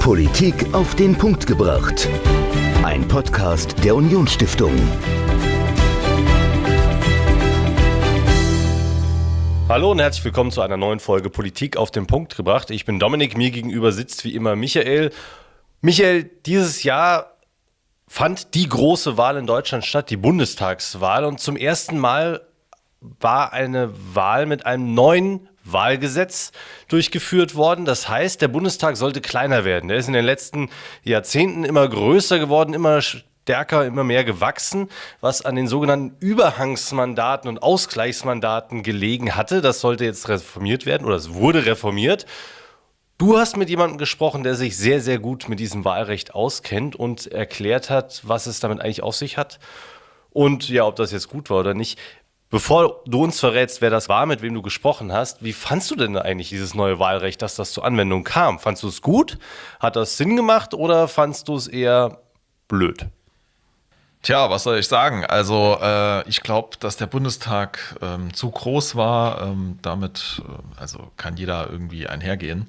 Politik auf den Punkt gebracht. Ein Podcast der Unionsstiftung. Hallo und herzlich willkommen zu einer neuen Folge Politik auf den Punkt gebracht. Ich bin Dominik, mir gegenüber sitzt wie immer Michael. Michael, dieses Jahr fand die große Wahl in Deutschland statt, die Bundestagswahl. Und zum ersten Mal war eine Wahl mit einem neuen Wahlgesetz durchgeführt worden. Das heißt, der Bundestag sollte kleiner werden. Der ist in den letzten Jahrzehnten immer größer geworden, immer stärker, immer mehr gewachsen, was an den sogenannten Überhangsmandaten und Ausgleichsmandaten gelegen hatte. Das sollte jetzt reformiert werden oder es wurde reformiert. Du hast mit jemandem gesprochen, der sich sehr, sehr gut mit diesem Wahlrecht auskennt und erklärt hat, was es damit eigentlich auf sich hat und ja, ob das jetzt gut war oder nicht. Bevor du uns verrätst, wer das war, mit wem du gesprochen hast, wie fandst du denn eigentlich dieses neue Wahlrecht, dass das zur Anwendung kam? Fandst du es gut? Hat das Sinn gemacht oder fandst du es eher blöd? Tja, was soll ich sagen? Also ich glaube, dass der Bundestag zu groß war. Damit kann jeder irgendwie einhergehen.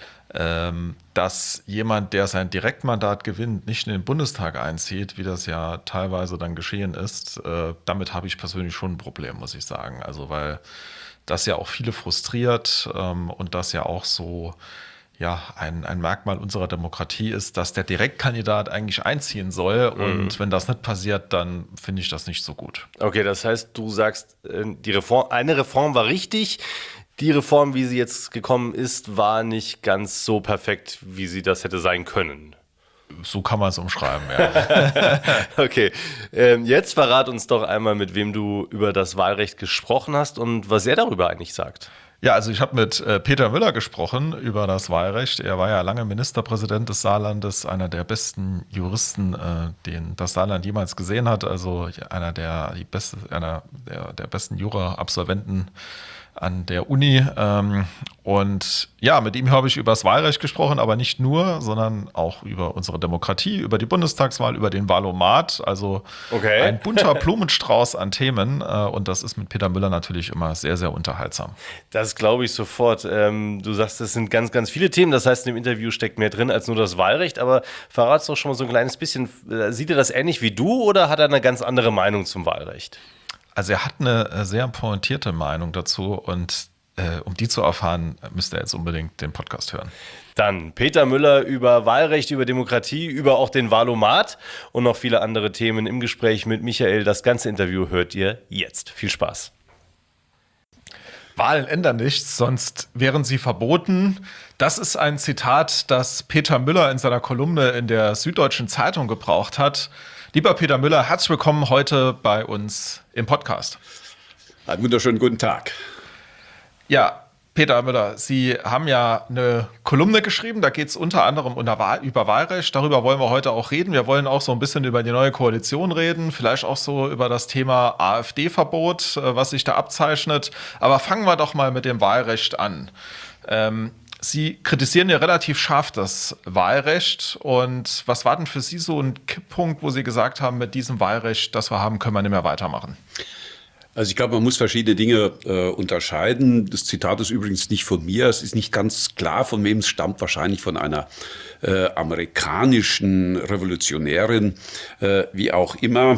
Dass jemand, der sein Direktmandat gewinnt, nicht in den Bundestag einzieht, wie das ja teilweise dann geschehen ist, damit habe ich persönlich schon ein Problem, muss ich sagen. Also weil das ja auch viele frustriert und das ja auch so ein Merkmal unserer Demokratie ist, dass der Direktkandidat eigentlich einziehen soll. Und wenn das nicht passiert, dann finde ich das nicht so gut. Okay, das heißt, du sagst, eine Reform war richtig. Die Reform, wie sie jetzt gekommen ist, war nicht ganz so perfekt, wie sie das hätte sein können. So kann man es umschreiben, ja. Okay, jetzt verrat uns doch einmal, mit wem du über das Wahlrecht gesprochen hast und was er darüber eigentlich sagt. Ja, also ich habe mit Peter Müller gesprochen über das Wahlrecht. Er war ja lange Ministerpräsident des Saarlandes, einer der besten Juristen, den das Saarland jemals gesehen hat. Also einer der besten Jura-Absolventen an der Uni. Und ja, mit ihm habe ich über das Wahlrecht gesprochen, aber nicht nur, sondern auch über unsere Demokratie, über die Bundestagswahl, über den Wahlomat. Also ein bunter Blumenstrauß an Themen. Und das ist mit Peter Müller natürlich immer sehr, sehr unterhaltsam. Das glaube ich sofort. Du sagst, es sind ganz, ganz viele Themen. Das heißt, in dem Interview steckt mehr drin als nur das Wahlrecht. Aber verrat uns doch schon mal so ein kleines bisschen. Sieht er das ähnlich wie du oder hat er eine ganz andere Meinung zum Wahlrecht? Also er hat eine sehr pointierte Meinung dazu und um die zu erfahren, müsst ihr jetzt unbedingt den Podcast hören. Dann Peter Müller über Wahlrecht, über Demokratie, über auch den Wahlomat und noch viele andere Themen im Gespräch mit Michael. Das ganze Interview hört ihr jetzt. Viel Spaß. Wahlen ändern nichts, sonst wären sie verboten. Das ist ein Zitat, das Peter Müller in seiner Kolumne in der Süddeutschen Zeitung gebraucht hat. Lieber Peter Müller, herzlich willkommen heute bei uns im Podcast. Einen wunderschönen guten Tag. Ja, Peter Müller, Sie haben ja eine Kolumne geschrieben, da geht es unter anderem über Wahlrecht. Darüber wollen wir heute auch reden. Wir wollen auch so ein bisschen über die neue Koalition reden, vielleicht auch so über das Thema AfD-Verbot, was sich da abzeichnet. Aber fangen wir doch mal mit dem Wahlrecht an. Sie kritisieren ja relativ scharf das Wahlrecht. Und was war denn für Sie so ein Kipppunkt, wo Sie gesagt haben, mit diesem Wahlrecht, das wir haben, können wir nicht mehr weitermachen? Also ich glaube, man muss verschiedene Dinge unterscheiden. Das Zitat ist übrigens nicht von mir. Es ist nicht ganz klar, von wem es stammt. Wahrscheinlich von einer amerikanischen Revolutionärin, wie auch immer.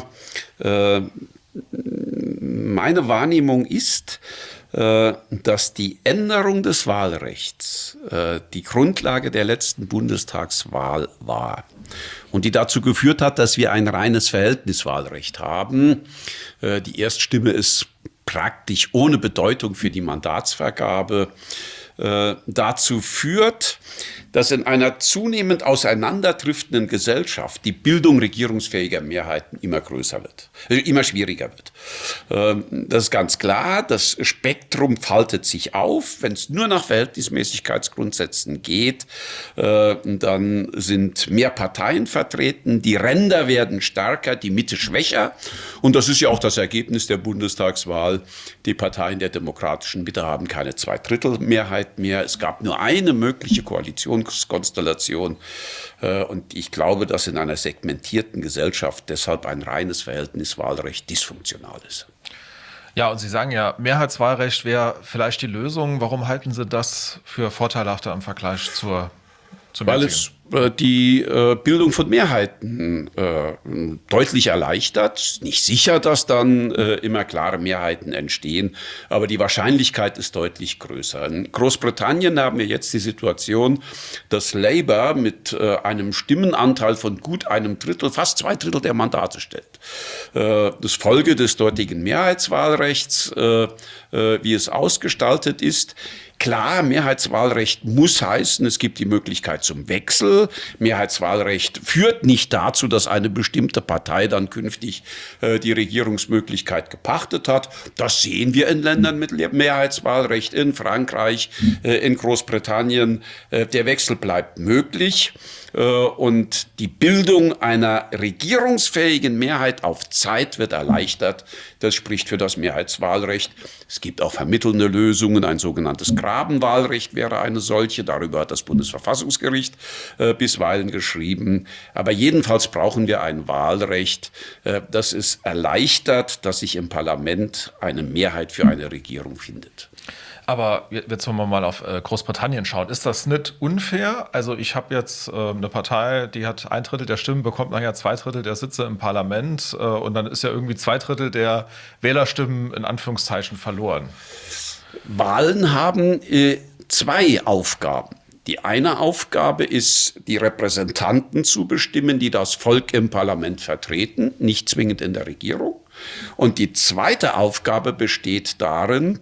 Meine Wahrnehmung ist, dass die Änderung des Wahlrechts die Grundlage der letzten Bundestagswahl war und die dazu geführt hat, dass wir ein reines Verhältniswahlrecht haben. Die Erststimme ist praktisch ohne Bedeutung für die Mandatsvergabe. Dazu führt, dass in einer zunehmend auseinanderdriftenden Gesellschaft die Bildung regierungsfähiger Mehrheiten immer größer wird, immer schwieriger wird. Das ist ganz klar, das Spektrum faltet sich auf. Wenn es nur nach Verhältnismäßigkeitsgrundsätzen geht, dann sind mehr Parteien vertreten, die Ränder werden stärker, die Mitte schwächer. Und das ist ja auch das Ergebnis der Bundestagswahl. Die Parteien der demokratischen Mitte haben keine Zweidrittelmehrheit mehr. Es gab nur eine mögliche Koalitionskonstellation. Und ich glaube, dass in einer segmentierten Gesellschaft deshalb ein reines Verhältniswahlrecht dysfunktional ist. Ja, und Sie sagen ja, Mehrheitswahlrecht wäre vielleicht die Lösung. Warum halten Sie das für vorteilhafter im Vergleich zur Weil es die Bildung von Mehrheiten deutlich erleichtert. Nicht sicher, dass dann immer klare Mehrheiten entstehen, aber die Wahrscheinlichkeit ist deutlich größer. In Großbritannien haben wir jetzt die Situation, dass Labour mit einem Stimmenanteil von gut einem Drittel, fast 2/3 der Mandate stellt. Das Folge des dortigen Mehrheitswahlrechts, wie es ausgestaltet ist. Klar, Mehrheitswahlrecht muss heißen, es gibt die Möglichkeit zum Wechsel. Mehrheitswahlrecht führt nicht dazu, dass eine bestimmte Partei dann künftig die Regierungsmöglichkeit gepachtet hat. Das sehen wir in Ländern mit Mehrheitswahlrecht, in Frankreich, in Großbritannien. Der Wechsel bleibt möglich. Und die Bildung einer regierungsfähigen Mehrheit auf Zeit wird erleichtert. Das spricht für das Mehrheitswahlrecht. Es gibt auch vermittelnde Lösungen. Ein sogenanntes Grabenwahlrecht wäre eine solche. Darüber hat das Bundesverfassungsgericht bisweilen geschrieben. Aber jedenfalls brauchen wir ein Wahlrecht, das es erleichtert, dass sich im Parlament eine Mehrheit für eine Regierung findet. Aber jetzt wollen wir mal auf Großbritannien schauen. Ist das nicht unfair? Also ich habe jetzt eine Partei, die hat 1/3 der Stimmen, bekommt nachher 2/3 der Sitze im Parlament und dann ist ja irgendwie 2/3 der Wählerstimmen in Anführungszeichen verloren. Wahlen haben zwei Aufgaben. Die eine Aufgabe ist, die Repräsentanten zu bestimmen, die das Volk im Parlament vertreten, nicht zwingend in der Regierung. Und die zweite Aufgabe besteht darin,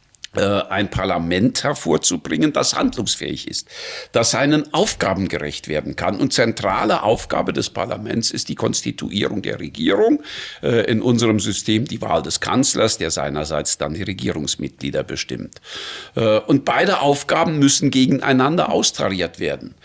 ein Parlament hervorzubringen, das handlungsfähig ist, das seinen Aufgaben gerecht werden kann. Und zentrale Aufgabe des Parlaments ist die Konstituierung der Regierung. In unserem System die Wahl des Kanzlers, der seinerseits dann die Regierungsmitglieder bestimmt. Und beide Aufgaben müssen gegeneinander austariert werden.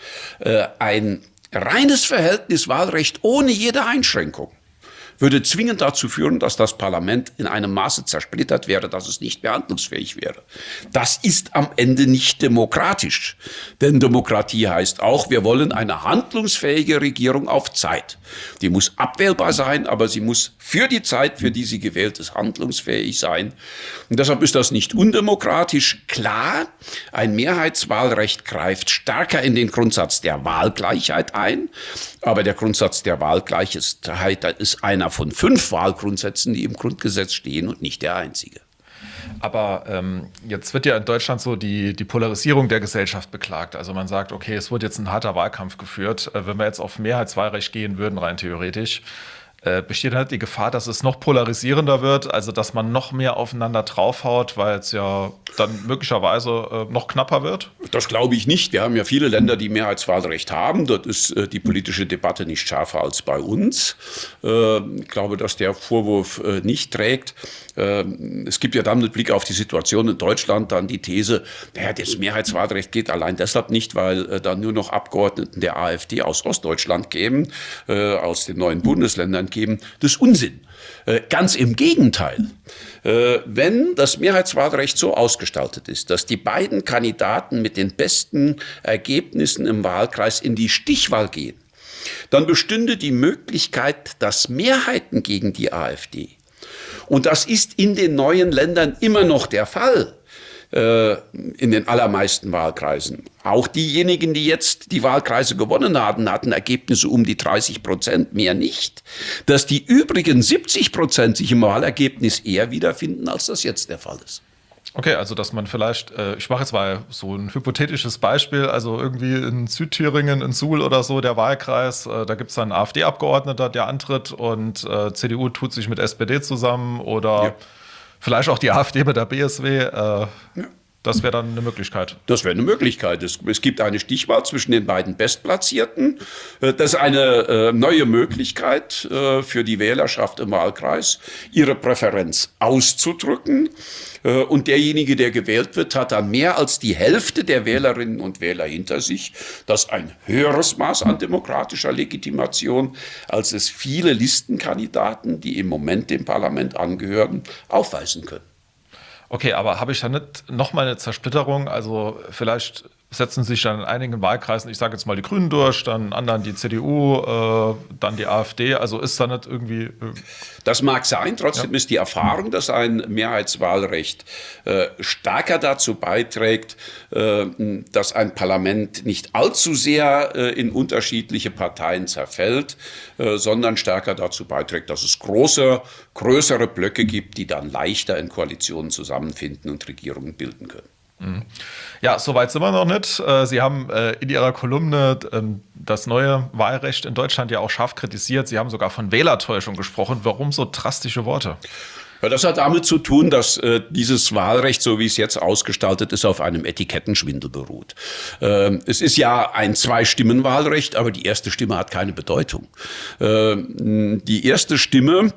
Ein reines Verhältnis Wahlrecht ohne jede Einschränkung würde zwingend dazu führen, dass das Parlament in einem Maße zersplittert wäre, dass es nicht mehr handlungsfähig wäre. Das ist am Ende nicht demokratisch. Denn Demokratie heißt auch, wir wollen eine handlungsfähige Regierung auf Zeit. Die muss abwählbar sein, aber sie muss für die Zeit, für die sie gewählt ist, handlungsfähig sein. Und deshalb ist das nicht undemokratisch. Klar, ein Mehrheitswahlrecht greift stärker in den Grundsatz der Wahlgleichheit ein. Aber der Grundsatz der Wahlgleichheit ist einer von 5 Wahlgrundsätzen, die im Grundgesetz stehen und nicht der einzige. Aber jetzt wird ja in Deutschland so die Polarisierung der Gesellschaft beklagt. Also man sagt, okay, es wird jetzt ein harter Wahlkampf geführt. Wenn wir jetzt auf Mehrheitswahlrecht gehen würden, rein theoretisch, besteht halt die Gefahr, dass es noch polarisierender wird, also dass man noch mehr aufeinander draufhaut, weil es ja dann möglicherweise noch knapper wird? Das glaube ich nicht. Wir haben ja viele Länder, die Mehrheitswahlrecht haben. Dort ist die politische Debatte nicht schärfer als bei uns. Ich glaube, dass der Vorwurf nicht trägt. Es gibt ja dann mit Blick auf die Situation in Deutschland dann die These, naja, das Mehrheitswahlrecht geht allein deshalb nicht, weil dann nur noch Abgeordneten der AfD aus Ostdeutschland kämen, aus den neuen Bundesländern geben. Das ist Unsinn. Ganz im Gegenteil. Wenn das Mehrheitswahlrecht so ausgestaltet ist, dass die beiden Kandidaten mit den besten Ergebnissen im Wahlkreis in die Stichwahl gehen, dann bestünde die Möglichkeit, dass Mehrheiten gegen die AfD, und das ist in den neuen Ländern immer noch der Fall, in den allermeisten Wahlkreisen. Auch diejenigen, die jetzt die Wahlkreise gewonnen hatten, hatten Ergebnisse um die 30%, mehr nicht. Dass die übrigen 70% sich im Wahlergebnis eher wiederfinden, als das jetzt der Fall ist. Okay, also dass man vielleicht, ich mache jetzt mal so ein hypothetisches Beispiel, also irgendwie in Südthüringen, in Suhl oder so, der Wahlkreis, da gibt es dann einen AfD-Abgeordneter, der antritt und CDU tut sich mit SPD zusammen oder... Ja. Vielleicht auch die AfD mit der BSW, das wäre dann eine Möglichkeit. Das wäre eine Möglichkeit. Es gibt eine Stichwahl zwischen den beiden Bestplatzierten. Das ist eine neue Möglichkeit für die Wählerschaft im Wahlkreis, ihre Präferenz auszudrücken. Und derjenige, der gewählt wird, hat dann mehr als die Hälfte der Wählerinnen und Wähler hinter sich. Das ist ein höheres Maß an demokratischer Legitimation, als es viele Listenkandidaten, die im Moment dem Parlament angehören, aufweisen können. Okay, aber habe ich da nicht nochmal eine Zersplitterung? Also vielleicht setzen sich dann in einigen Wahlkreisen, ich sage jetzt mal die Grünen durch, dann in anderen die CDU, dann die AfD. Also ist da nicht irgendwie... Das mag sein, trotzdem ist die Erfahrung, dass ein Mehrheitswahlrecht stärker dazu beiträgt, dass ein Parlament nicht allzu sehr in unterschiedliche Parteien zerfällt, sondern stärker dazu beiträgt, dass es größere Blöcke gibt, die dann leichter in Koalitionen zusammenfinden und Regierungen bilden können. Ja, soweit sind wir noch nicht. Sie haben in Ihrer Kolumne das neue Wahlrecht in Deutschland ja auch scharf kritisiert. Sie haben sogar von Wählertäuschung gesprochen. Warum so drastische Worte? Ja, das hat damit zu tun, dass dieses Wahlrecht, so wie es jetzt ausgestaltet ist, auf einem Etikettenschwindel beruht. Es ist ja ein Zwei-Stimmen-Wahlrecht, aber die erste Stimme hat keine Bedeutung. Die erste Stimme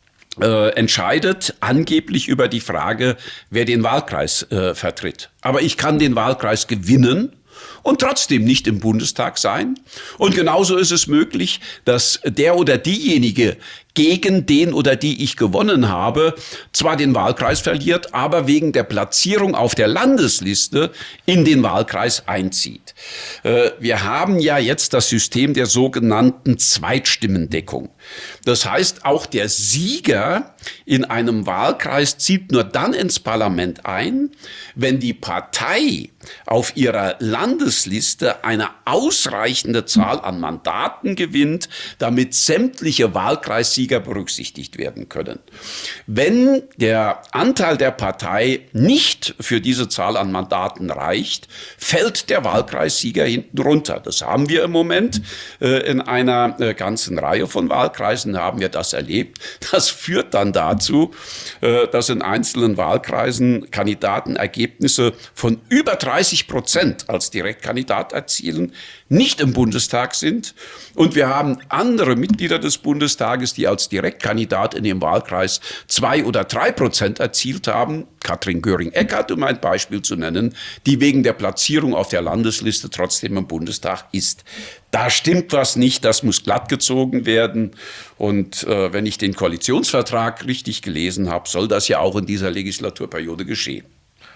entscheidet angeblich über die Frage, wer den Wahlkreis vertritt. Aber ich kann den Wahlkreis gewinnen und trotzdem nicht im Bundestag sein. Und genauso ist es möglich, dass der oder diejenige gegen den oder die ich gewonnen habe, zwar den Wahlkreis verliert, aber wegen der Platzierung auf der Landesliste in den Wahlkreis einzieht. Wir haben ja jetzt das System der sogenannten Zweitstimmendeckung. Das heißt, auch der Sieger in einem Wahlkreis zieht nur dann ins Parlament ein, wenn die Partei auf ihrer Landesliste eine ausreichende Zahl an Mandaten gewinnt, damit sämtliche Wahlkreissieger berücksichtigt werden können. Wenn der Anteil der Partei nicht für diese Zahl an Mandaten reicht, fällt der Wahlkreissieger hinten runter. Das haben wir im Moment in einer ganzen Reihe von Wahlkreisen haben wir das erlebt. Das führt dann dazu, dass in einzelnen Wahlkreisen Kandidaten Ergebnisse von über 30% als Direktkandidat erzielen, nicht im Bundestag sind. Und wir haben andere Mitglieder des Bundestages, die als Direktkandidat in dem Wahlkreis 2 oder 3% erzielt haben. Katrin Göring-Eckardt, um ein Beispiel zu nennen, die wegen der Platzierung auf der Landesliste trotzdem im Bundestag ist. Da stimmt was nicht, das muss glattgezogen werden. Und wenn ich den Koalitionsvertrag richtig gelesen habe, soll das ja auch in dieser Legislaturperiode geschehen.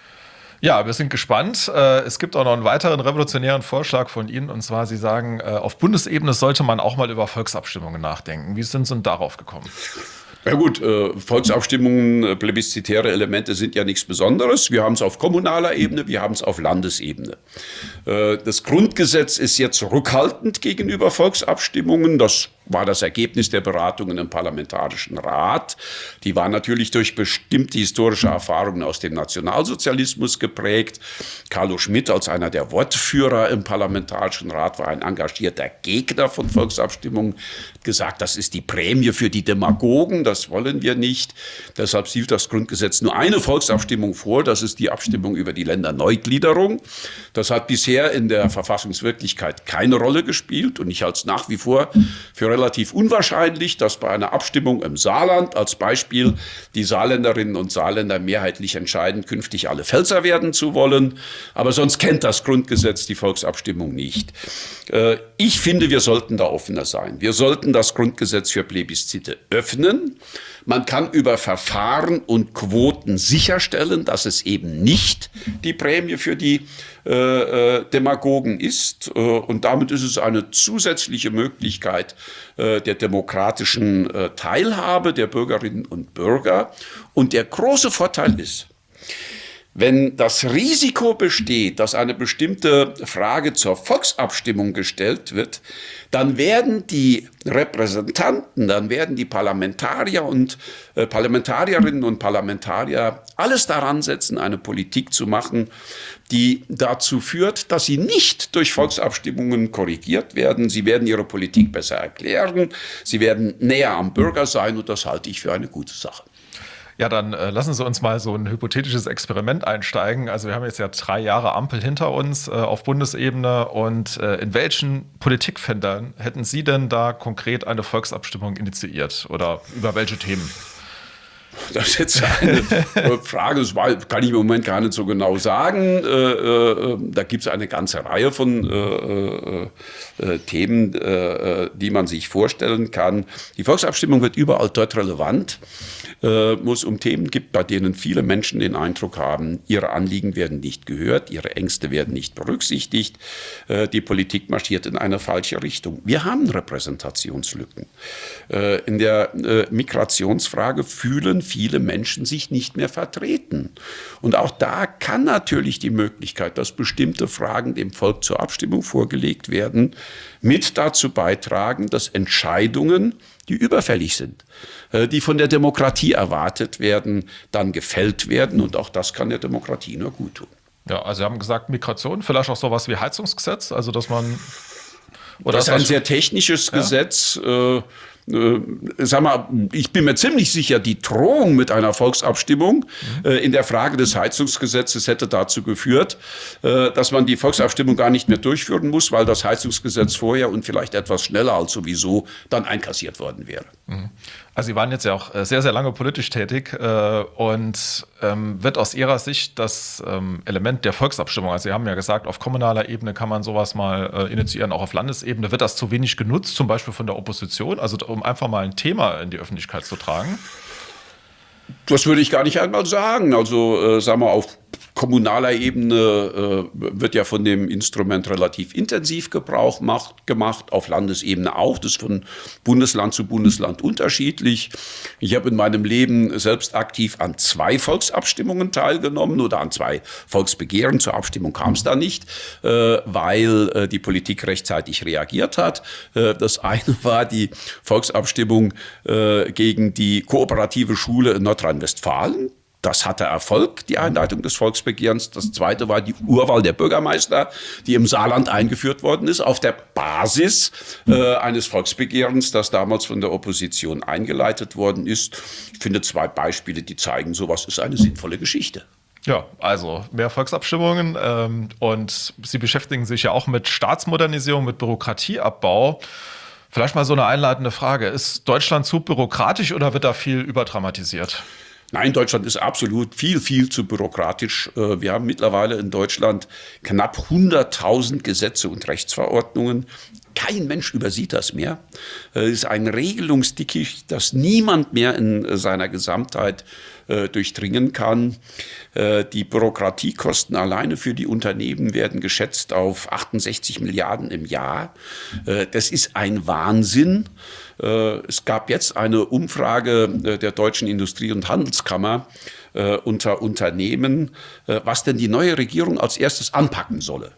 Ja, wir sind gespannt. Es gibt auch noch einen weiteren revolutionären Vorschlag von Ihnen. Und zwar, Sie sagen, auf Bundesebene sollte man auch mal über Volksabstimmungen nachdenken. Wie sind Sie denn darauf gekommen? Ja gut, Volksabstimmungen, plebiszitäre Elemente sind ja nichts Besonderes. Wir haben es auf kommunaler Ebene, wir haben es auf Landesebene. Das Grundgesetz ist jetzt rückhaltend gegenüber Volksabstimmungen. Das war das Ergebnis der Beratungen im Parlamentarischen Rat. Die war natürlich durch bestimmte historische Erfahrungen aus dem Nationalsozialismus geprägt. Carlo Schmitt als einer der Wortführer im Parlamentarischen Rat war ein engagierter Gegner von Volksabstimmungen, hat gesagt, das ist die Prämie für die Demagogen, das wollen wir nicht. Deshalb sieht das Grundgesetz nur eine Volksabstimmung vor, das ist die Abstimmung über die Länderneugliederung. Das hat bisher in der Verfassungswirklichkeit keine Rolle gespielt und ich halte es nach wie vor für relativ unwahrscheinlich, dass bei einer Abstimmung im Saarland als Beispiel die Saarländerinnen und Saarländer mehrheitlich entscheiden, künftig alle Pfälzer werden zu wollen. Aber sonst kennt das Grundgesetz die Volksabstimmung nicht. Ich finde, wir sollten da offener sein. Wir sollten das Grundgesetz für Plebiszite öffnen. Man kann über Verfahren und Quoten sicherstellen, dass es eben nicht die Prämie für die Demagogen ist. Und damit ist es eine zusätzliche Möglichkeit der demokratischen Teilhabe der Bürgerinnen und Bürger. Und der große Vorteil ist, wenn das Risiko besteht, dass eine bestimmte Frage zur Volksabstimmung gestellt wird, dann werden die Repräsentanten, dann werden die Parlamentarier und Parlamentarierinnen und Parlamentarier alles daran setzen, eine Politik zu machen, die dazu führt, dass sie nicht durch Volksabstimmungen korrigiert werden. Sie werden ihre Politik besser erklären, sie werden näher am Bürger sein und das halte ich für eine gute Sache. Ja, dann lassen Sie uns mal so ein hypothetisches Experiment einsteigen. Also wir haben jetzt ja 3 Jahre Ampel hinter uns auf Bundesebene. Und in welchen Politikfeldern hätten Sie denn da konkret eine Volksabstimmung initiiert? Oder über welche Themen? Das ist jetzt eine Frage, das kann ich im Moment gar nicht so genau sagen. Da gibt es eine ganze Reihe von Themen, die man sich vorstellen kann. Die Volksabstimmung wird überall dort relevant, wo es um Themen gibt, bei denen viele Menschen den Eindruck haben, ihre Anliegen werden nicht gehört, ihre Ängste werden nicht berücksichtigt, die Politik marschiert in eine falsche Richtung. Wir haben Repräsentationslücken. In der Migrationsfrage fühlen viele Menschen sich nicht mehr vertreten. Und auch da kann natürlich die Möglichkeit, dass bestimmte Fragen dem Volk zur Abstimmung vorgelegt werden, mit dazu beitragen, dass Entscheidungen, die überfällig sind, die von der Demokratie erwartet werden, dann gefällt werden. Und auch das kann der Demokratie nur gut tun. Ja, also Sie haben gesagt, Migration, vielleicht auch sowas wie Heizungsgesetz, also dass man... Oder das ist ein sehr technisches Gesetz. Sag mal, ich bin mir ziemlich sicher, die Drohung mit einer Volksabstimmung in der Frage des Heizungsgesetzes hätte dazu geführt, dass man die Volksabstimmung gar nicht mehr durchführen muss, weil das Heizungsgesetz vorher und vielleicht etwas schneller als sowieso dann einkassiert worden wäre. Also Sie waren jetzt ja auch sehr, sehr lange politisch tätig und wird aus Ihrer Sicht das Element der Volksabstimmung, also Sie haben ja gesagt, auf kommunaler Ebene kann man sowas mal initiieren, auch auf Landesebene, wird das zu wenig genutzt, zum Beispiel von der Opposition, also um einfach mal ein Thema in die Öffentlichkeit zu tragen? Das würde ich gar nicht einmal sagen. Also sagen wir, auf kommunaler Ebene wird ja von dem Instrument relativ intensiv Gebrauch gemacht, auf Landesebene auch. Das ist von Bundesland zu Bundesland unterschiedlich. Ich habe in meinem Leben selbst aktiv an 2 Volksabstimmungen teilgenommen oder an 2 Volksbegehren. Zur Abstimmung kam es da nicht, weil die Politik rechtzeitig reagiert hat. Das eine war die Volksabstimmung gegen die kooperative Schule in Nordrhein-Westfalen. Das hatte Erfolg, die Einleitung des Volksbegehrens. Das zweite war die Urwahl der Bürgermeister, die im Saarland eingeführt worden ist, auf der Basis eines Volksbegehrens, das damals von der Opposition eingeleitet worden ist. Ich finde 2 Beispiele, die zeigen, sowas ist eine sinnvolle Geschichte. Ja, also mehr Volksabstimmungen und Sie beschäftigen sich ja auch mit Staatsmodernisierung, mit Bürokratieabbau. Vielleicht mal so eine einleitende Frage. Ist Deutschland zu bürokratisch oder wird da viel überdramatisiert? Nein, Deutschland ist absolut viel zu bürokratisch. Wir haben mittlerweile in Deutschland knapp 100.000 Gesetze und Rechtsverordnungen. Kein Mensch übersieht das mehr. Es ist ein Regelungsdickicht, das niemand mehr in seiner Gesamtheit durchdringen kann. Die Bürokratiekosten alleine für die Unternehmen werden geschätzt auf 68 Milliarden im Jahr. Das ist ein Wahnsinn. Es gab jetzt eine Umfrage der Deutschen Industrie- und Handelskammer unter Unternehmen, was denn die neue Regierung als erstes anpacken solle.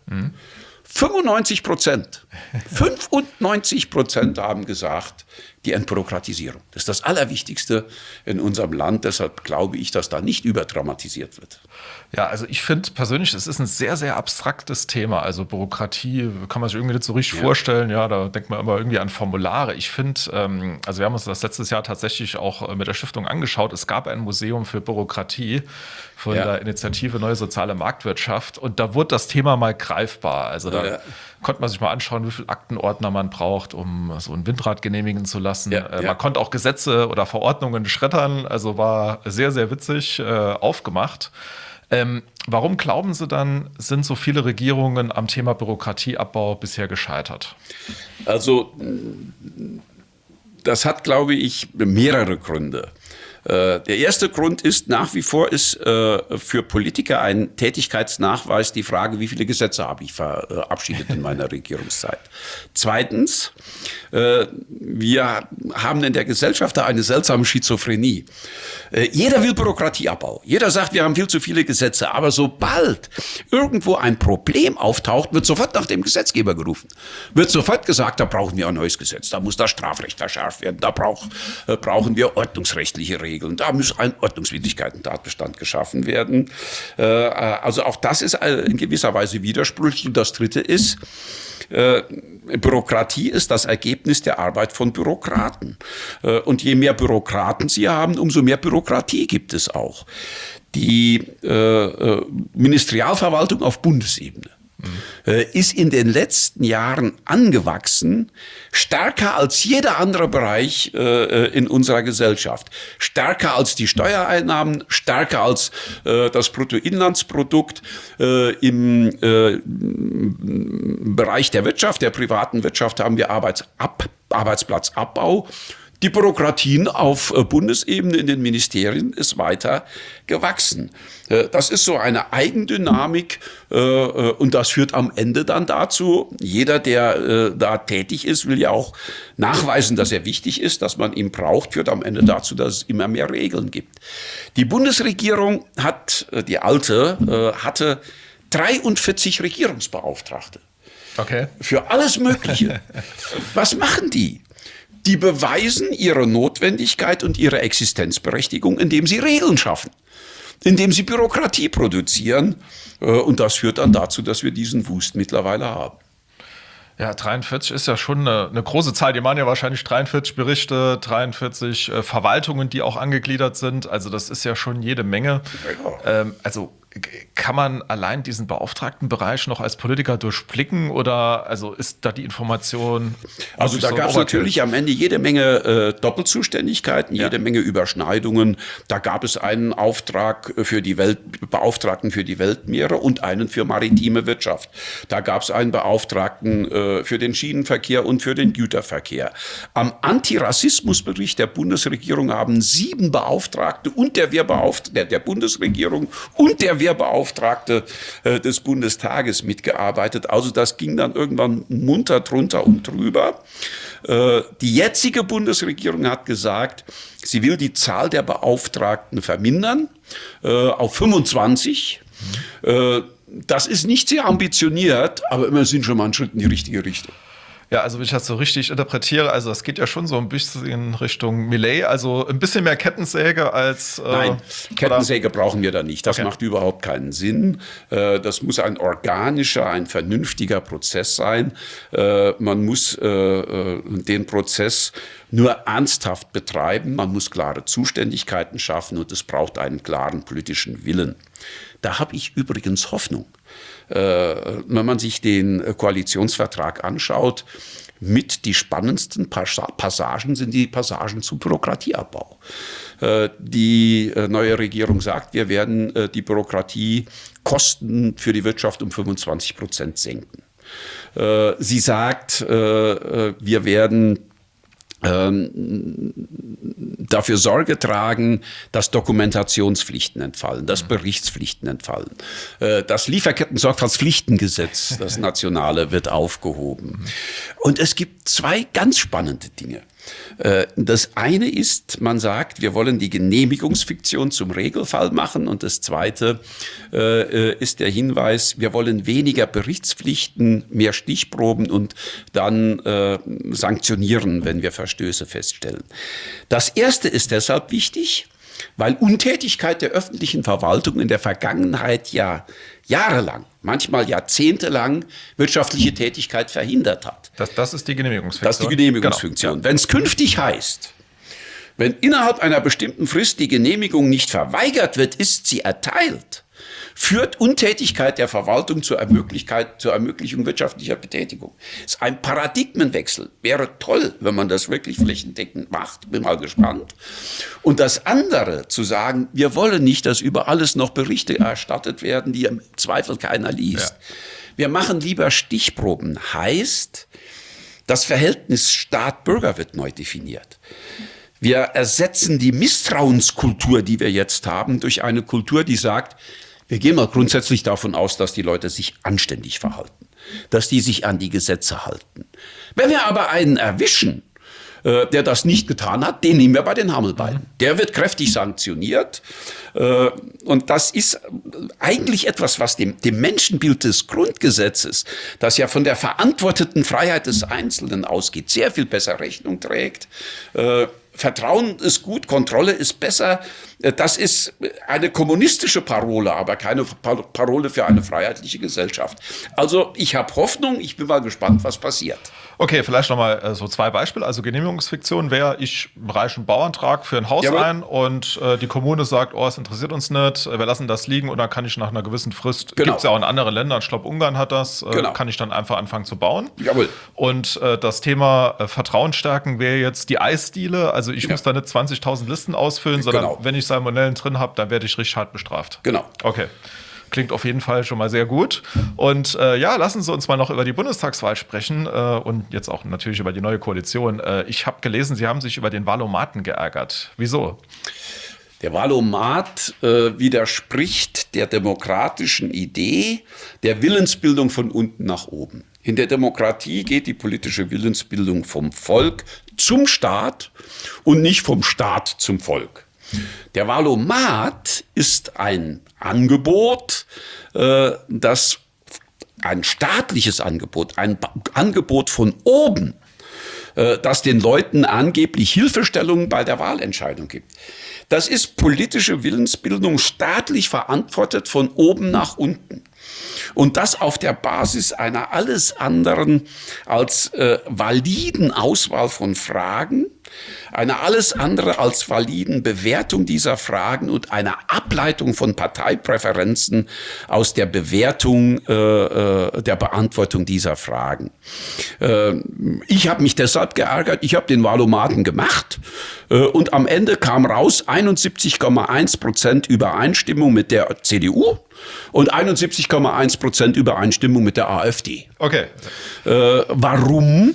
95% haben gesagt, die Entbürokratisierung. Das ist das Allerwichtigste in unserem Land. Deshalb glaube ich, dass da nicht überdramatisiert wird. Ja, also ich finde persönlich, es ist ein sehr, sehr abstraktes Thema. Also Bürokratie kann man sich irgendwie nicht so richtig vorstellen. Ja, da denkt man immer irgendwie an Formulare. Ich finde, also wir haben uns das letztes Jahr tatsächlich auch mit der Stiftung angeschaut. Es gab ein Museum für Bürokratie von der Initiative Neue Soziale Marktwirtschaft. Und da wurde das Thema mal greifbar. Also da konnte man sich mal anschauen, wie viele Aktenordner man braucht, um so ein Windrad genehmigen zu lassen. Man konnte auch Gesetze oder Verordnungen schreddern. Also war sehr, sehr witzig aufgemacht. Warum glauben Sie dann, sind so viele Regierungen am Thema Bürokratieabbau bisher gescheitert? Also das hat, glaube ich, mehrere Gründe. Der erste Grund ist, nach wie vor ist für Politiker ein Tätigkeitsnachweis die Frage, wie viele Gesetze habe ich verabschiedet in meiner Regierungszeit. Zweitens, wir haben in der Gesellschaft da eine seltsame Schizophrenie. Jeder will Bürokratieabbau. Jeder sagt, wir haben viel zu viele Gesetze. Aber sobald irgendwo ein Problem auftaucht, wird sofort nach dem Gesetzgeber gerufen. Wird sofort gesagt, da brauchen wir ein neues Gesetz. Da muss das Strafrecht verschärft werden. Da brauchen wir ordnungsrechtliche Regeln. Da muss ein Ordnungswidrigkeiten-Tatbestand geschaffen werden. Also auch das ist in gewisser Weise widersprüchlich. Und das Dritte ist, Bürokratie ist das Ergebnis der Arbeit von Bürokraten. Und je mehr Bürokraten Sie haben, umso mehr Bürokratie gibt es auch. Die Ministerialverwaltung auf Bundesebene ist in den letzten Jahren angewachsen, stärker als jeder andere Bereich in unserer Gesellschaft. Stärker als die Steuereinnahmen, stärker als das Bruttoinlandsprodukt im Bereich der Wirtschaft, der privaten Wirtschaft haben wir Arbeitsplatzabbau. Die Bürokratien auf Bundesebene in den Ministerien ist weiter gewachsen. Das ist so eine Eigendynamik und das führt am Ende dann dazu, jeder, der da tätig ist, will ja auch nachweisen, dass er wichtig ist, dass man ihn braucht, führt am Ende dazu, dass es immer mehr Regeln gibt. Die Bundesregierung die alte, hatte 43 Regierungsbeauftragte. Okay. Für alles Mögliche. Was machen die? Die beweisen ihre Notwendigkeit und ihre Existenzberechtigung, indem sie Regeln schaffen, indem sie Bürokratie produzieren. Und das führt dann dazu, dass wir diesen Wust mittlerweile haben. Ja, 43 ist ja schon eine große Zahl. Die machen ja wahrscheinlich 43 Berichte, 43 Verwaltungen, die auch angegliedert sind. Also das ist ja schon jede Menge. Ja. Kann man allein diesen Beauftragtenbereich noch als Politiker durchblicken oder also ist da die Information? Also da gab es natürlich am Ende jede Menge Doppelzuständigkeiten, jede Menge Überschneidungen. Da gab es einen Auftrag für die Beauftragten für die Weltmeere und einen für maritime Wirtschaft. Da gab es einen Beauftragten für den Schienenverkehr und für den Güterverkehr. Am Antirassismusbericht der Bundesregierung haben 7 Beauftragte und der Wehrbeauftragte der Bundesregierung und der Wehrbeauftragte des Bundestages mitgearbeitet. Also das ging dann irgendwann munter drunter und drüber. Die jetzige Bundesregierung hat gesagt, sie will die Zahl der Beauftragten vermindern auf 25. Das ist nicht sehr ambitioniert, aber immerhin schon mal ein Schritt in die richtige Richtung. Ja, also wenn ich das so richtig interpretiere, also es geht ja schon so ein bisschen in Richtung Millet, also ein bisschen mehr Kettensäge als... Nein, Kettensäge brauchen wir da nicht. Das macht überhaupt keinen Sinn. Das muss ein organischer, ein vernünftiger Prozess sein. Man muss den Prozess nur ernsthaft betreiben. Man muss klare Zuständigkeiten schaffen und es braucht einen klaren politischen Willen. Da habe ich übrigens Hoffnung. Wenn man sich den Koalitionsvertrag anschaut, mit die spannendsten Passagen sind die Passagen zum Bürokratieabbau. Die neue Regierung sagt, wir werden die Bürokratiekosten für die Wirtschaft um 25% senken. Sie sagt, wir werden dafür Sorge tragen, dass Dokumentationspflichten entfallen, dass Berichtspflichten entfallen. Das Lieferketten-Sorgfaltspflichtengesetz, das nationale, wird aufgehoben. Und es gibt 2 ganz spannende Dinge. Das eine ist, man sagt, wir wollen die Genehmigungsfiktion zum Regelfall machen. Und das zweite ist der Hinweis, wir wollen weniger Berichtspflichten, mehr Stichproben und dann sanktionieren, wenn wir Verstöße feststellen. Das erste ist deshalb wichtig, weil Untätigkeit der öffentlichen Verwaltung in der Vergangenheit ja jahrelang, manchmal jahrzehntelang wirtschaftliche Tätigkeit verhindert hat. Das ist die Genehmigungsfunktion. Das ist die Genehmigungsfunktion. Genau. Wenn es künftig heißt, wenn innerhalb einer bestimmten Frist die Genehmigung nicht verweigert wird, ist sie erteilt, führt Untätigkeit der Verwaltung zur Ermöglichung wirtschaftlicher Betätigung. Das ist ein Paradigmenwechsel. Wäre toll, wenn man das wirklich flächendeckend macht. Bin mal gespannt. Und das andere, zu sagen, wir wollen nicht, dass über alles noch Berichte erstattet werden, die im Zweifel keiner liest. Ja. Wir machen lieber Stichproben. Heißt, das Verhältnis Staat-Bürger wird neu definiert. Wir ersetzen die Misstrauenskultur, die wir jetzt haben, durch eine Kultur, die sagt, wir gehen mal grundsätzlich davon aus, dass die Leute sich anständig verhalten, dass die sich an die Gesetze halten. Wenn wir aber einen erwischen, der das nicht getan hat, den nehmen wir bei den Hammelbeinen. Der wird kräftig sanktioniert. Und das ist eigentlich etwas, was dem Menschenbild des Grundgesetzes, das ja von der verantworteten Freiheit des Einzelnen ausgeht, sehr viel besser Rechnung trägt. Vertrauen ist gut, Kontrolle ist besser. Das ist eine kommunistische Parole, aber keine Parole für eine freiheitliche Gesellschaft. Also ich habe Hoffnung, ich bin mal gespannt, was passiert. Okay, vielleicht nochmal so 2 Beispiele. Also Genehmigungsfiktion wäre, ich reiche einen Bauantrag für ein Haus ein und die Kommune sagt, es interessiert uns nicht, wir lassen das liegen und dann kann ich nach einer gewissen Frist, gibt es ja auch in anderen Ländern, ich glaube Ungarn hat das, kann ich dann einfach anfangen zu bauen. Jawohl. Und das Thema Vertrauen stärken wäre jetzt die Eisdiele. Also ich muss da nicht 20.000 Listen ausfüllen, sondern wenn ich Salmonellen drin habe, dann werde ich richtig hart bestraft. Genau. Okay. Klingt auf jeden Fall schon mal sehr gut. Und lassen Sie uns mal noch über die Bundestagswahl sprechen und jetzt auch natürlich über die neue Koalition. Ich habe gelesen, Sie haben sich über den Wahlomaten geärgert. Wieso? Der Wahlomat widerspricht der demokratischen Idee der Willensbildung von unten nach oben. In der Demokratie geht die politische Willensbildung vom Volk zum Staat und nicht vom Staat zum Volk. Der Wahlomat ist ein Angebot, das ein staatliches Angebot, ein Angebot von oben, das den Leuten angeblich Hilfestellungen bei der Wahlentscheidung gibt. Das ist politische Willensbildung, staatlich verantwortet von oben nach unten. Und das auf der Basis einer alles anderen als validen Auswahl von Fragen, einer alles andere als validen Bewertung dieser Fragen und einer Ableitung von Parteipräferenzen aus der Bewertung der Beantwortung dieser Fragen. Ich habe mich deshalb geärgert, ich habe den Wahlomaten gemacht und am Ende kam raus 71,1% Übereinstimmung mit der CDU und 71,1% Übereinstimmung mit der AfD. Okay. Warum?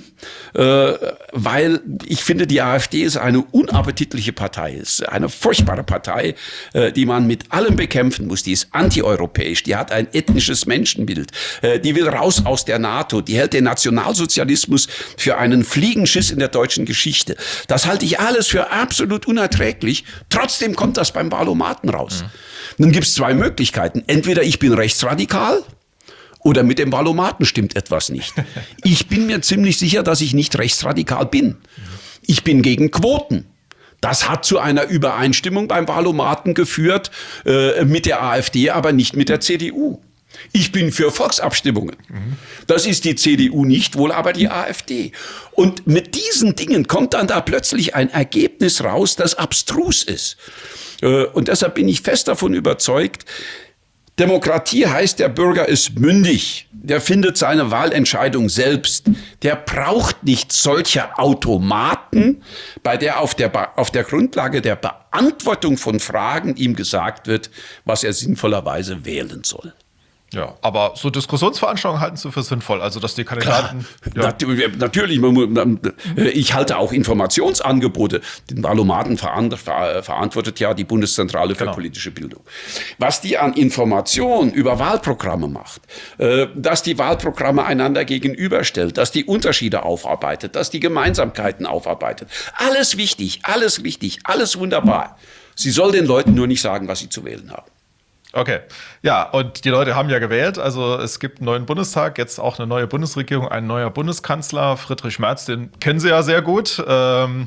Weil ich finde, die AfD ist eine unappetitliche Partei, ist eine furchtbare Partei, die man mit allem bekämpfen muss. Die ist antieuropäisch, die hat ein ethnisches Menschenbild, die will raus aus der NATO, die hält den Nationalsozialismus für einen Fliegenschiss in der deutschen Geschichte. Das halte ich alles für absolut unerträglich. Trotzdem kommt das beim Wahlomaten raus. Nun gibt es 2 Möglichkeiten. Entweder ich bin rechtsradikal, oder mit dem Wahlomaten stimmt etwas nicht. Ich bin mir ziemlich sicher, dass ich nicht rechtsradikal bin. Ich bin gegen Quoten. Das hat zu einer Übereinstimmung beim Wahlomaten geführt mit der AfD, aber nicht mit der CDU. Ich bin für Volksabstimmungen. Das ist die CDU nicht, wohl aber die AfD. Und mit diesen Dingen kommt dann da plötzlich ein Ergebnis raus, das abstrus ist. Und deshalb bin ich fest davon überzeugt, Demokratie heißt, der Bürger ist mündig, der findet seine Wahlentscheidung selbst. Der braucht nicht solche Automaten, bei der auf der Grundlage der Beantwortung von Fragen ihm gesagt wird, was er sinnvollerweise wählen soll. Ja, aber so Diskussionsveranstaltungen halten Sie für sinnvoll, also dass die Kandidaten... Klar, natürlich, ich halte auch Informationsangebote. Den Wahlomaten verantwortet ja die Bundeszentrale für politische Bildung. Was die an Informationen über Wahlprogramme macht, dass die Wahlprogramme einander gegenüberstellt, dass die Unterschiede aufarbeitet, dass die Gemeinsamkeiten aufarbeitet. Alles wichtig, alles wunderbar. Sie soll den Leuten nur nicht sagen, was sie zu wählen haben. Okay, ja, und die Leute haben ja gewählt, also es gibt einen neuen Bundestag, jetzt auch eine neue Bundesregierung, ein neuer Bundeskanzler, Friedrich Merz, den kennen Sie ja sehr gut. Was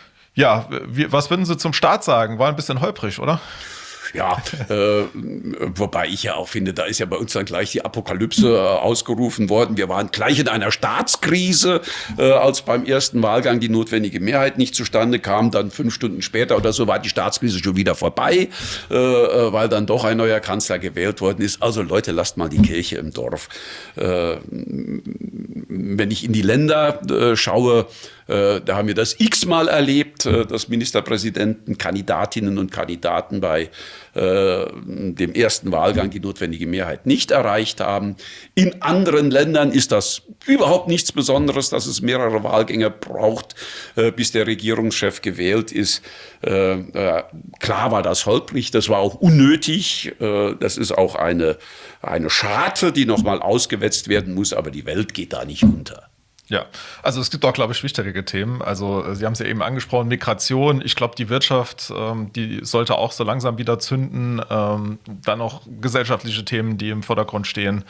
würden Sie zum Start sagen? War ein bisschen holprig, oder? Ja, wobei ich ja auch finde, da ist ja bei uns dann gleich die Apokalypse ausgerufen worden. Wir waren gleich in einer Staatskrise, als beim ersten Wahlgang die notwendige Mehrheit nicht zustande kam. Dann 5 Stunden später oder so war die Staatskrise schon wieder vorbei, weil dann doch ein neuer Kanzler gewählt worden ist. Also Leute, lasst mal die Kirche im Dorf. Wenn ich in die Länder schaue, da haben wir das x-mal erlebt, dass Ministerpräsidenten, Kandidatinnen und Kandidaten bei dem ersten Wahlgang die notwendige Mehrheit nicht erreicht haben. In anderen Ländern ist das überhaupt nichts Besonderes, dass es mehrere Wahlgänge braucht, bis der Regierungschef gewählt ist. Klar war das holprig, das war auch unnötig. Das ist auch eine Scharte, die nochmal ausgewetzt werden muss, aber die Welt geht da nicht unter. Ja, also es gibt auch, glaube ich, wichtigere Themen. Also Sie haben es ja eben angesprochen, Migration. Ich glaube, die Wirtschaft, die sollte auch so langsam wieder zünden. Dann noch gesellschaftliche Themen, die im Vordergrund stehen.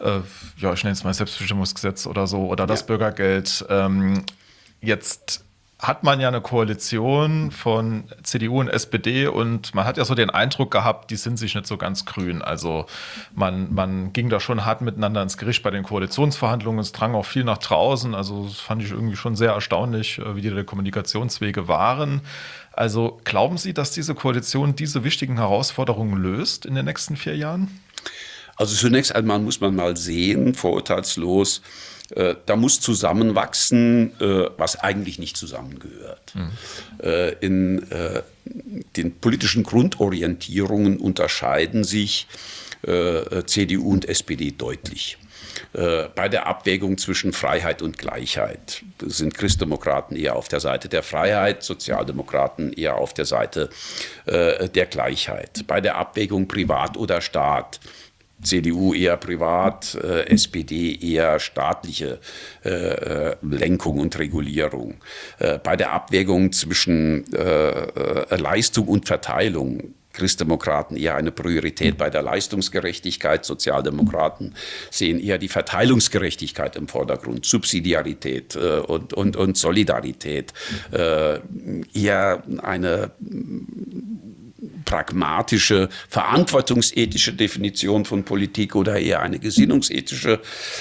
Ich nenne es mal Selbstbestimmungsgesetz oder so oder das Bürgergeld. Jetzt hat man ja eine Koalition von CDU und SPD und man hat ja so den Eindruck gehabt, die sind sich nicht so ganz grün. Also man ging da schon hart miteinander ins Gericht bei den Koalitionsverhandlungen. Es drang auch viel nach draußen. Also das fand ich irgendwie schon sehr erstaunlich, wie die Kommunikationswege waren. Also glauben Sie, dass diese Koalition diese wichtigen Herausforderungen löst in den nächsten 4 Jahren? Also zunächst einmal muss man mal sehen, vorurteilslos, da muss zusammenwachsen, was eigentlich nicht zusammengehört. In den politischen Grundorientierungen unterscheiden sich CDU und SPD deutlich. Bei der Abwägung zwischen Freiheit und Gleichheit sind Christdemokraten eher auf der Seite der Freiheit, Sozialdemokraten eher auf der Seite der Gleichheit. Bei der Abwägung Privat oder Staat, CDU eher privat, SPD eher staatliche Lenkung und Regulierung. Bei der Abwägung zwischen Leistung und Verteilung, Christdemokraten eher eine Priorität bei der Leistungsgerechtigkeit, Sozialdemokraten sehen eher die Verteilungsgerechtigkeit im Vordergrund, Subsidiarität und Solidarität, eher eine pragmatische, verantwortungsethische Definition von Politik oder eher eine gesinnungsethische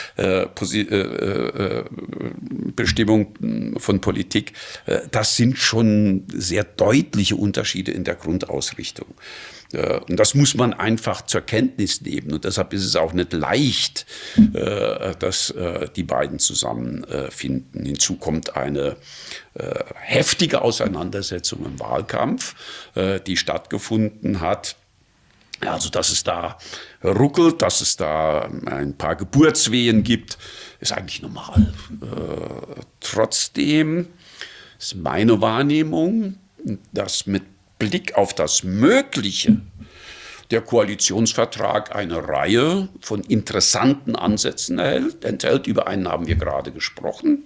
Bestimmung von Politik. Das sind schon sehr deutliche Unterschiede in der Grundausrichtung. Und das muss man einfach zur Kenntnis nehmen. Und deshalb ist es auch nicht leicht, dass die beiden zusammenfinden. Hinzu kommt eine heftige Auseinandersetzung im Wahlkampf, die stattgefunden hat. Also, dass es da ruckelt, dass es da ein paar Geburtswehen gibt, ist eigentlich normal. Trotzdem ist meine Wahrnehmung, dass mit Blick auf das Mögliche der Koalitionsvertrag eine Reihe von interessanten Ansätzen enthält. Über einen haben wir gerade gesprochen.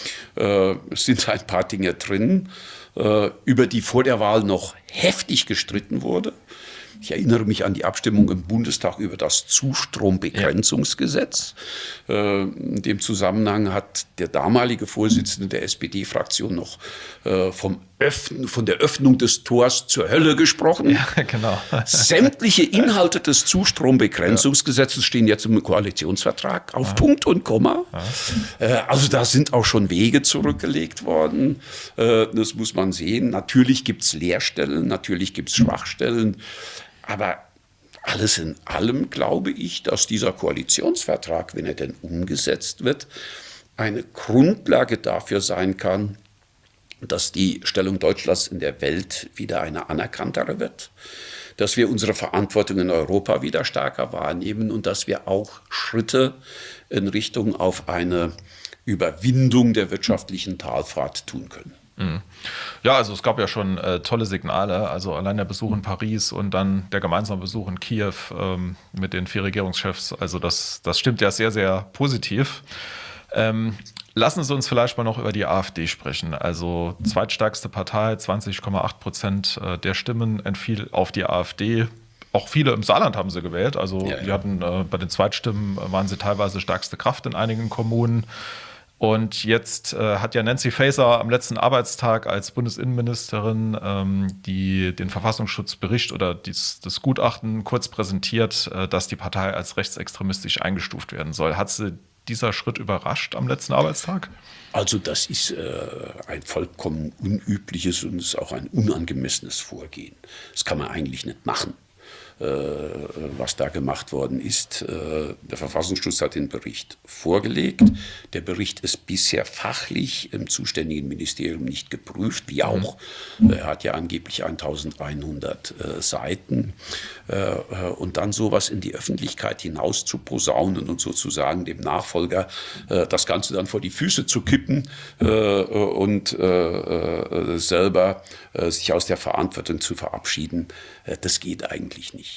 Es sind ein paar Dinge drin, über die vor der Wahl noch heftig gestritten wurde. Ich erinnere mich an die Abstimmung im Bundestag über das Zustrombegrenzungsgesetz. In dem Zusammenhang hat der damalige Vorsitzende der SPD-Fraktion noch von der Öffnung des Tors zur Hölle gesprochen. Ja, genau. Sämtliche Inhalte des Zustrombegrenzungsgesetzes stehen jetzt im Koalitionsvertrag auf Punkt und Komma. Also da sind auch schon Wege zurückgelegt worden. Das muss man sehen. Natürlich gibt es Leerstellen, natürlich gibt es Schwachstellen. Aber alles in allem glaube ich, dass dieser Koalitionsvertrag, wenn er denn umgesetzt wird, eine Grundlage dafür sein kann, dass die Stellung Deutschlands in der Welt wieder eine anerkanntere wird, dass wir unsere Verantwortung in Europa wieder stärker wahrnehmen und dass wir auch Schritte in Richtung auf eine Überwindung der wirtschaftlichen Talfahrt tun können. Ja, also es gab ja schon tolle Signale, also allein der Besuch in Paris und dann der gemeinsame Besuch in Kiew mit den 4 Regierungschefs, also das stimmt ja sehr, sehr positiv. Lassen Sie uns vielleicht mal noch über die AfD sprechen. Also zweitstärkste Partei, 20,8% der Stimmen entfiel auf die AfD. Auch viele im Saarland haben sie gewählt, also die hatten bei den Zweitstimmen waren sie teilweise stärkste Kraft in einigen Kommunen. Und jetzt hat ja Nancy Faeser am letzten Arbeitstag als Bundesinnenministerin den Verfassungsschutzbericht oder das Gutachten kurz präsentiert, dass die Partei als rechtsextremistisch eingestuft werden soll. Hat sie dieser Schritt überrascht am letzten Arbeitstag? Also das ist ein vollkommen unübliches und ist auch ein unangemessenes Vorgehen. Das kann man eigentlich nicht machen. Was da gemacht worden ist. Der Verfassungsschutz hat den Bericht vorgelegt. Der Bericht ist bisher fachlich im zuständigen Ministerium nicht geprüft, wie auch. Er hat ja angeblich 1100 Seiten. Und dann sowas in die Öffentlichkeit hinaus zu posaunen und sozusagen dem Nachfolger das Ganze dann vor die Füße zu kippen und selber sich aus der Verantwortung zu verabschieden, das geht eigentlich nicht.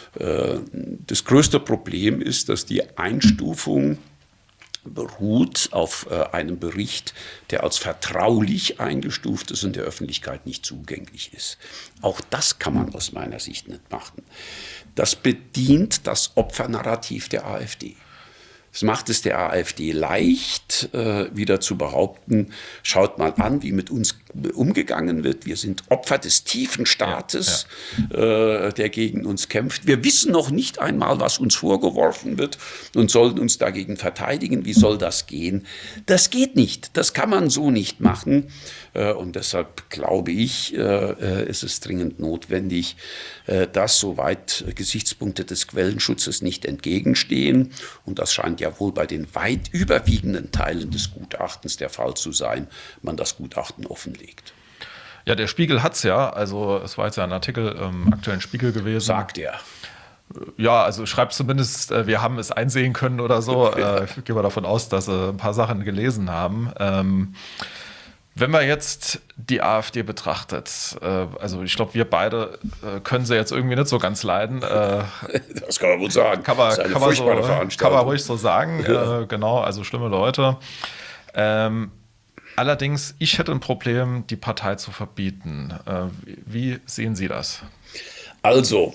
Das größte Problem ist, dass die Einstufung beruht auf einem Bericht, der als vertraulich eingestuft ist und der Öffentlichkeit nicht zugänglich ist. Auch das kann man aus meiner Sicht nicht machen. Das bedient das Opfernarrativ der AfD. Es macht es der AfD leicht, wieder zu behaupten, schaut mal an, wie mit uns umgegangen wird. Wir sind Opfer des tiefen Staates, der gegen uns kämpft. Wir wissen noch nicht einmal, was uns vorgeworfen wird und sollen uns dagegen verteidigen. Wie soll das gehen? Das geht nicht. Das kann man so nicht machen. Und deshalb glaube ich, ist es dringend notwendig, dass soweit Gesichtspunkte des Quellenschutzes nicht entgegenstehen. Und das scheint ja wohl bei den weit überwiegenden Teilen des Gutachtens der Fall zu sein, man das Gutachten offenlegt. Ja, der Spiegel hat es ja, also es war jetzt ja ein Artikel im aktuellen Spiegel gewesen. Sagt er. Ja, also schreibt zumindest, wir haben es einsehen können oder so. Ich gehe mal davon aus, dass sie ein paar Sachen gelesen haben. Wenn man jetzt die AfD betrachtet, also ich glaube, wir beide können sie jetzt irgendwie nicht so ganz leiden. Das kann man wohl sagen. Kann man Veranstaltung. ruhig so sagen. Ja. Genau, also schlimme Leute. Allerdings, ich hätte ein Problem, die Partei zu verbieten. Wie sehen Sie das? Also,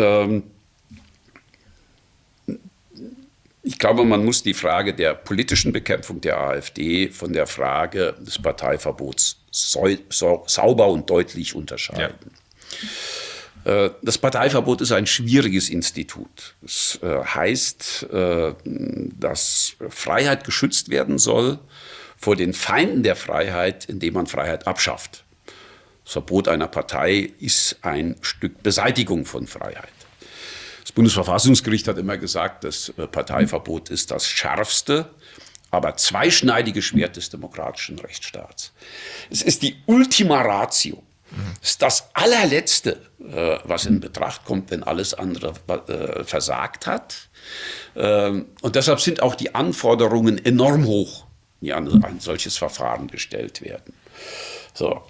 ich glaube, man muss die Frage der politischen Bekämpfung der AfD von der Frage des Parteiverbots sauber und deutlich unterscheiden. Ja. Das Parteiverbot ist ein schwieriges Institut. Das heißt, dass Freiheit geschützt werden soll vor den Feinden der Freiheit, indem man Freiheit abschafft. Das Verbot einer Partei ist ein Stück Beseitigung von Freiheit. Das Bundesverfassungsgericht hat immer gesagt, das Parteiverbot ist das schärfste, aber zweischneidige Schwert des demokratischen Rechtsstaats. Es ist die Ultima Ratio. Es ist das allerletzte, was in Betracht kommt, wenn alles andere versagt hat. Und deshalb sind auch die Anforderungen enorm hoch, die an ein solches Verfahren gestellt werden. So.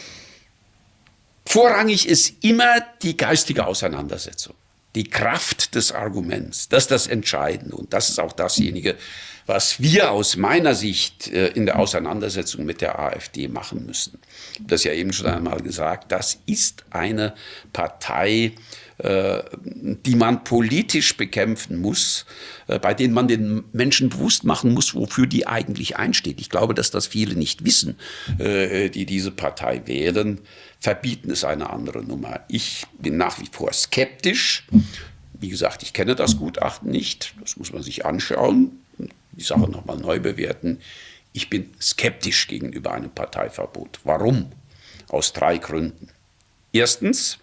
Vorrangig ist immer die geistige Auseinandersetzung. Die Kraft des Arguments, das ist das Entscheidende. Und das ist auch dasjenige, was wir aus meiner Sicht in der Auseinandersetzung mit der AfD machen müssen. Ich habe das ja eben schon einmal gesagt, das ist eine Partei, die man politisch bekämpfen muss, bei denen man den Menschen bewusst machen muss, wofür die eigentlich einsteht. Ich glaube, dass das viele nicht wissen, die diese Partei wählen. Verbieten ist eine andere Nummer. Ich bin nach wie vor skeptisch. Wie gesagt, ich kenne das Gutachten nicht. Das muss man sich anschauen, die Sache nochmal neu bewerten. Ich bin skeptisch gegenüber einem Parteiverbot. Warum? Aus 3 Gründen. Erstens,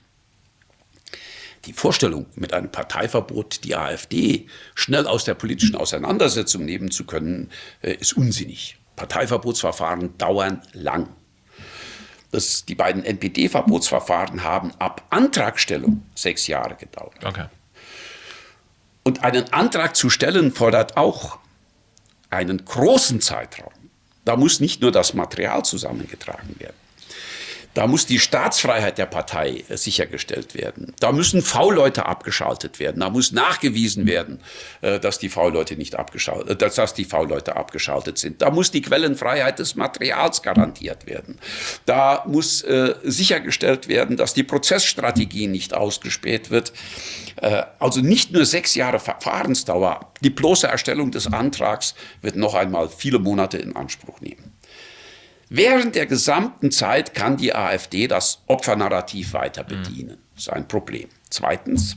die Vorstellung, mit einem Parteiverbot die AfD schnell aus der politischen Auseinandersetzung nehmen zu können, ist unsinnig. Parteiverbotsverfahren dauern lang. Die beiden NPD-Verbotsverfahren haben ab Antragstellung 6 Jahre gedauert. Okay. Und einen Antrag zu stellen fordert auch einen großen Zeitraum. Da muss nicht nur das Material zusammengetragen werden. Da muss die Staatsfreiheit der Partei sichergestellt werden. Da müssen V-Leute abgeschaltet werden. Da muss nachgewiesen werden, dass die V-Leute abgeschaltet sind. Da muss die Quellenfreiheit des Materials garantiert werden. Da muss sichergestellt werden, dass die Prozessstrategie nicht ausgespäht wird. Also nicht nur 6 Jahre Verfahrensdauer. Die bloße Erstellung des Antrags wird noch einmal viele Monate in Anspruch nehmen. Während der gesamten Zeit kann die AfD das Opfernarrativ weiter bedienen. Das ist ein Problem. Zweitens,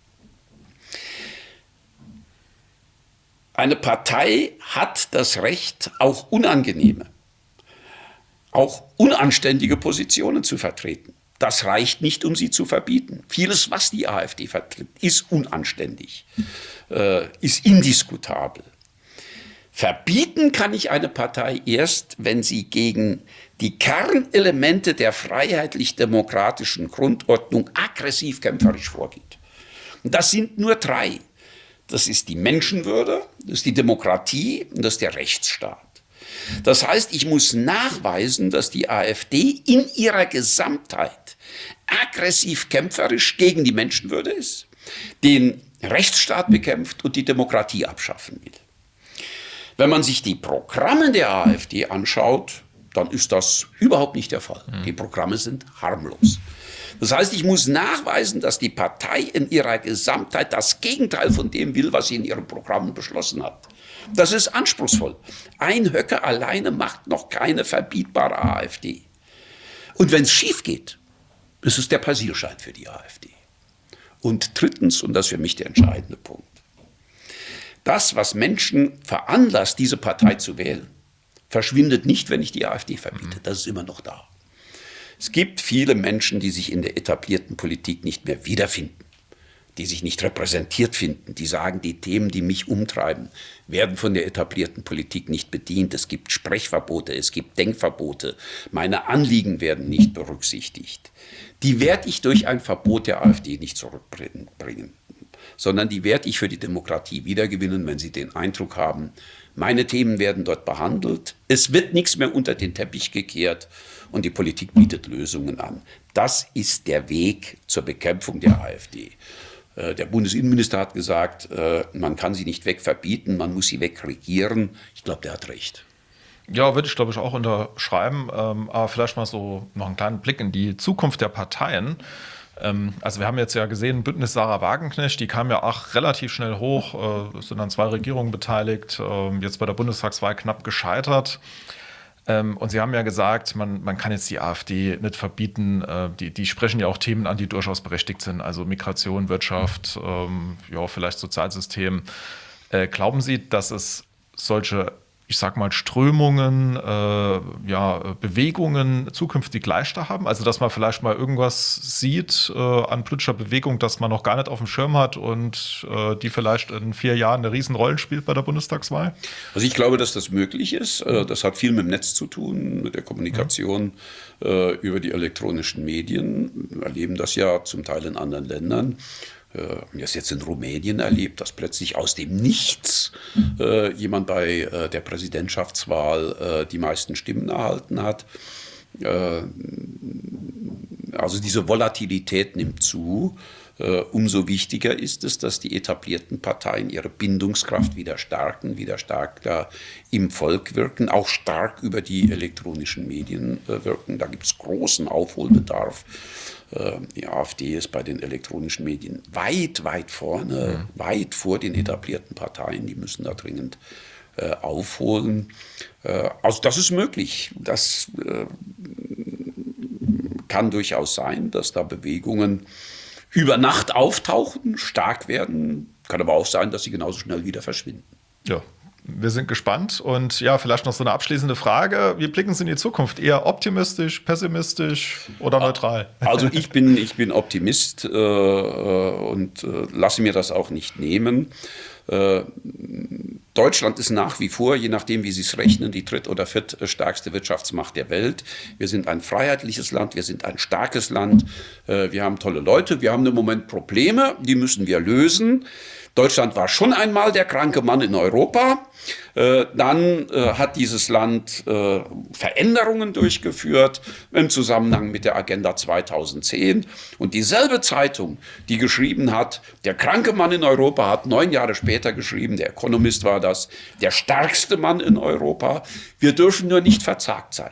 eine Partei hat das Recht, auch unangenehme, auch unanständige Positionen zu vertreten. Das reicht nicht, um sie zu verbieten. Vieles, was die AfD vertritt, ist unanständig, ist indiskutabel. Verbieten kann ich eine Partei erst, wenn sie gegen die Kernelemente der freiheitlich-demokratischen Grundordnung aggressiv kämpferisch vorgeht. Und das sind nur 3. Das ist die Menschenwürde, das ist die Demokratie und das ist der Rechtsstaat. Das heißt, ich muss nachweisen, dass die AfD in ihrer Gesamtheit aggressiv kämpferisch gegen die Menschenwürde ist, den Rechtsstaat bekämpft und die Demokratie abschaffen will. Wenn man sich die Programme der AfD anschaut, dann ist das überhaupt nicht der Fall. Die Programme sind harmlos. Das heißt, ich muss nachweisen, dass die Partei in ihrer Gesamtheit das Gegenteil von dem will, was sie in ihren Programmen beschlossen hat. Das ist anspruchsvoll. Ein Höcke alleine macht noch keine verbietbare AfD. Und wenn es schief geht, ist es der Passierschein für die AfD. Und drittens, und das ist für mich der entscheidende Punkt, das, was Menschen veranlasst, diese Partei zu wählen, verschwindet nicht, wenn ich die AfD verbiete. Das ist immer noch da. Es gibt viele Menschen, die sich in der etablierten Politik nicht mehr wiederfinden, die sich nicht repräsentiert finden, die sagen, die Themen, die mich umtreiben, werden von der etablierten Politik nicht bedient. Es gibt Sprechverbote, es gibt Denkverbote, meine Anliegen werden nicht berücksichtigt. Die werde ich durch ein Verbot der AfD nicht zurückbringen, sondern die werde ich für die Demokratie wiedergewinnen, wenn sie den Eindruck haben, meine Themen werden dort behandelt, es wird nichts mehr unter den Teppich gekehrt und die Politik bietet Lösungen an. Das ist der Weg zur Bekämpfung der AfD. Der Bundesinnenminister hat gesagt, man kann sie nicht wegverbieten, man muss sie wegregieren. Ich glaube, der hat recht. Ja, würde ich, glaube ich, auch unterschreiben. Aber vielleicht mal so noch einen kleinen Blick in die Zukunft der Parteien. Also wir haben jetzt ja gesehen, Bündnis Sarah Wagenknecht, die kam ja auch relativ schnell hoch, sind an 2 Regierungen beteiligt, jetzt bei der Bundestagswahl knapp gescheitert. Und Sie haben ja gesagt, man kann jetzt die AfD nicht verbieten. Die sprechen ja auch Themen an, die durchaus berechtigt sind, also Migration, Wirtschaft, ja, vielleicht Sozialsystem. Glauben Sie, dass es solche, ich sag mal, Strömungen, Bewegungen zukünftig leichter haben? Also, dass man vielleicht mal irgendwas sieht an politischer Bewegung, das man noch gar nicht auf dem Schirm hat und die vielleicht in 4 Jahren eine Riesenrolle spielt bei der Bundestagswahl? Also ich glaube, dass das möglich ist. Das hat viel mit dem Netz zu tun, mit der Kommunikation über die elektronischen Medien. Wir erleben das ja zum Teil in anderen Ländern. Wir haben das jetzt in Rumänien erlebt, dass plötzlich aus dem Nichts jemand bei der Präsidentschaftswahl die meisten Stimmen erhalten hat. Also diese Volatilität nimmt zu. Umso wichtiger ist es, dass die etablierten Parteien ihre Bindungskraft wieder stärken, wieder stärker im Volk wirken, auch stark über die elektronischen Medien wirken. Da gibt es großen Aufholbedarf. Die AfD ist bei den elektronischen Medien weit vorne, weit vor den etablierten Parteien. Die müssen da dringend aufholen. Also das ist möglich. Das kann durchaus sein, dass da Bewegungen über Nacht auftauchen, stark werden. Kann aber auch sein, dass sie genauso schnell wieder verschwinden. Ja, wir sind gespannt. Und ja, vielleicht noch so eine abschließende Frage. Wie blicken Sie in die Zukunft? Eher optimistisch, pessimistisch oder neutral? Also ich bin Optimist und lasse mir das auch nicht nehmen. Deutschland ist nach wie vor, je nachdem, wie Sie es rechnen, die 3. oder 4. stärkste Wirtschaftsmacht der Welt. Wir sind ein freiheitliches Land, wir sind ein starkes Land, wir haben tolle Leute, wir haben im Moment Probleme, die müssen wir lösen. Deutschland war schon einmal der kranke Mann in Europa. Dann hat dieses Land Veränderungen durchgeführt im Zusammenhang mit der Agenda 2010. Und dieselbe Zeitung, die geschrieben hat, der kranke Mann in Europa, hat 9 Jahre später geschrieben, der Ökonomist war das, der stärkste Mann in Europa. Wir dürfen nur nicht verzagt sein.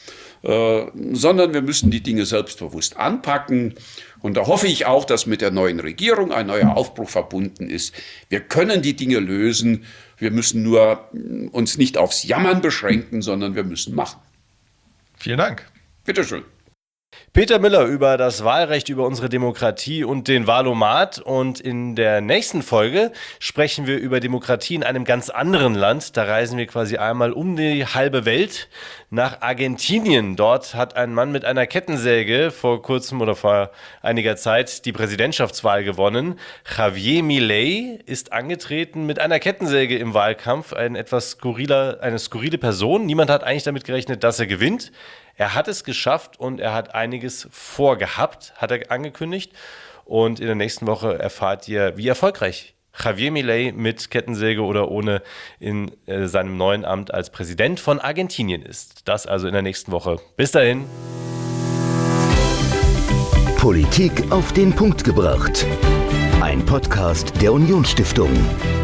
Sondern wir müssen die Dinge selbstbewusst anpacken. Und da hoffe ich auch, dass mit der neuen Regierung ein neuer Aufbruch verbunden ist. Wir können die Dinge lösen. Wir müssen nur uns nicht aufs Jammern beschränken, sondern wir müssen machen. Vielen Dank. Bitteschön. Peter Müller über das Wahlrecht, über unsere Demokratie und den Wahlomat. Und in der nächsten Folge sprechen wir über Demokratie in einem ganz anderen Land. Da reisen wir quasi einmal um die halbe Welt nach Argentinien. Dort hat ein Mann mit einer Kettensäge vor kurzem oder vor einiger Zeit die Präsidentschaftswahl gewonnen. Javier Milei ist angetreten mit einer Kettensäge im Wahlkampf. Eine skurrile Person. Niemand hat eigentlich damit gerechnet, dass er gewinnt. Er hat es geschafft und er hat einiges vorgehabt, hat er angekündigt. Und in der nächsten Woche erfahrt ihr, wie erfolgreich Javier Milei mit Kettensäge oder ohne in seinem neuen Amt als Präsident von Argentinien ist. Das also in der nächsten Woche. Bis dahin. Politik auf den Punkt gebracht. Ein Podcast der Unionsstiftung.